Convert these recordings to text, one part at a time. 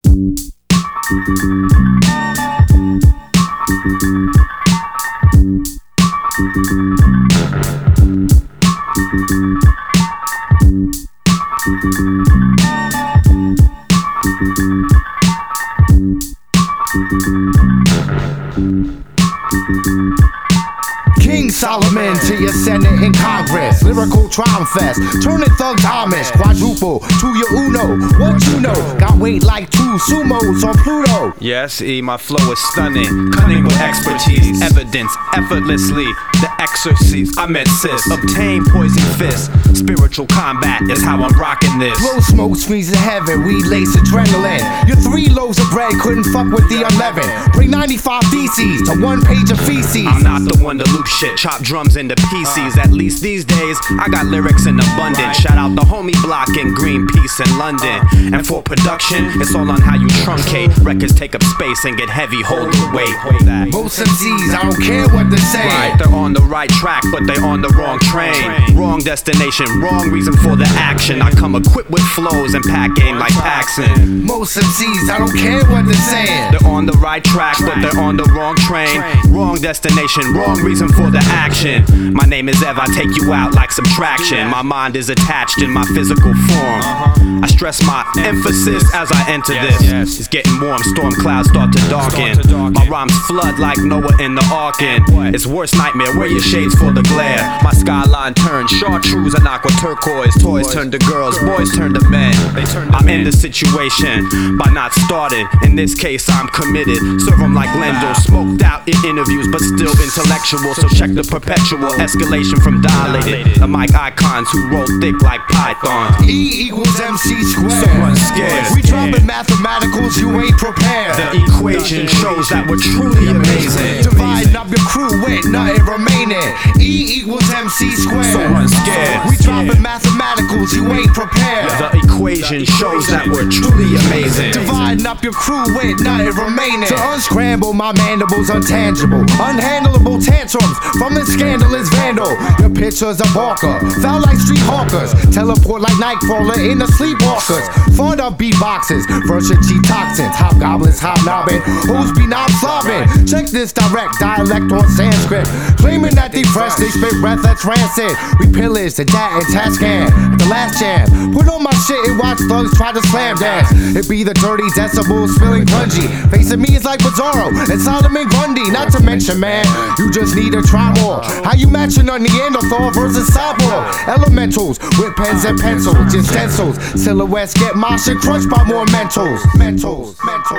King Solomon to your Senate and Congress. Lyrical triumph fest, turning thugs Amish. Quadruple to your Uno. What you know? Got weight like 2 sumos on Pluto. Yes, E, my flow is stunning, cunning with expertise, evidence effortlessly. The exorcist, I meant sis. Obtain poison fist. Spiritual combat is how I'm rocking this. Blow smoke screens in heaven, we lace adrenaline. Your 3 loaves of bread couldn't fuck with the 11. Bring 95 theses to 1 page of feces. I'm not the one to loop shit, chop drums into pieces. At least these days, I got lyrics in abundance. Shout out the homie block in Greenpeace in London. And for production, it's all on how you truncate. Records take up space and get heavy, hold the weight. Most MCs, I don't care what they say. Right, they're on the right track, but they on the wrong train. Wrong destination, wrong reason for the action. I come equipped with flows and pack game like Paxson. Most MCs, I don't care what they're saying. They're on the right track, but they're on the wrong train. Wrong destination, wrong reason for the action. My name is Ev, I take you out like subtraction. My mind is attached in my physical form. I stress my emphasis as I enter this. It's getting warm, storm clouds start to darken. My rhymes flood like Noah in the Arkin. It's worst nightmare, wear your shades for the glare. My skyline turns chartreuse and aqua turquoise. Toys turn to girls, boys turn to men. I'm in the situation by not starting. In this case, I'm committed. Serve them like Lendl, smoked out in interviews, but still intellectual. So check the perpetual escalation from dilated. The mic icons who roll thick like pythons. E equals MC squared. Someone's scared. We dropping mathematicals, you ain't prepared. The equation shows that we're truly amazing. Dividing up your crew with nothing remaining. E equals MC squared. Someone's scared. We dropping mathematicals, you ain't prepared. The equation shows that we're truly amazing. Dividing up your crew with nothing remaining. To unscramble my mandibles untangible. Unhandleable tantrums from the scandalous vandal. Your picture's a barker, foul like street hawkers. Teleport like Nightcrawler in the sleepwalkers. Fond of beatboxes, versus G-toxins. Hobgoblins hobnobbing, hoes be knob-slobbing. Check this direct dialect on Sanskrit. Claiming that they fresh, they spit breath that's rancid. We pillage the dat and Tascan at the last jam. Put on my shit and watch thugs try to slam dance. It be the dirty decibels feeling grungy. Facing me is like Bizarro and Solomon Grundy. Not to mention, man, you just need to try more. How you matching a Neanderthal versus cyborg? Elementals with pens and pencils, just stencils. Silhouettes get moshed and crushed by more mentals. Mentals.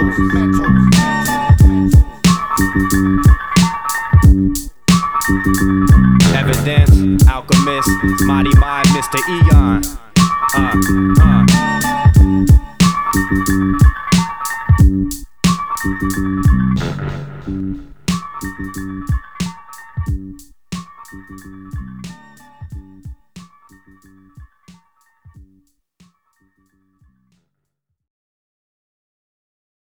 Evidence, Alchemist, Mighty Mind, Mr. Eon.